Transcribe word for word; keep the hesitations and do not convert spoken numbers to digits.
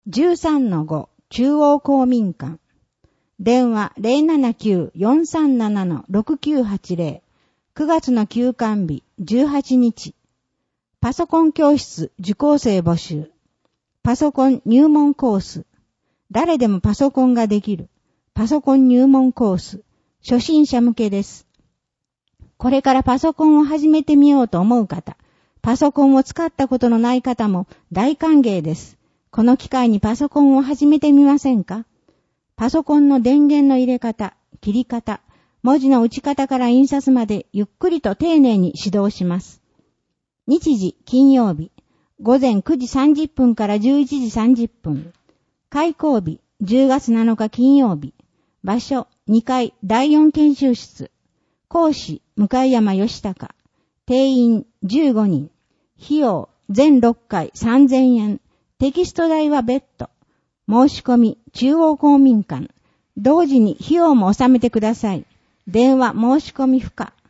じゅうさんのご 中央公民館。電話 ゼロななきゅう よんさんなな ろくきゅうはちゼロ。くがつの休館日じゅうはちにち。パソコン教室受講生募集。パソコン入門コース。誰でもパソコンができる。パソコン入門コース。初心者向けです。これからパソコンを始めてみようと思う方、パソコンを使ったことのない方も大歓迎です。この機会にパソコンを始めてみませんか？パソコンの電源の入れ方、切り方、文字の打ち方から印刷までゆっくりと丁寧に指導します。日時金曜日、午前くじさんじゅっぷんからじゅういちじさんじゅっぷん。開講日、じゅうがつなのか金曜日。場所、にかいだいよん研修室。講師、向山義孝。定員じゅうごにん。費用、全ろっかいさんぜんえん。テキスト代は別途。申し込み、中央公民館。同時に費用も納めてください。電話申し込み不可。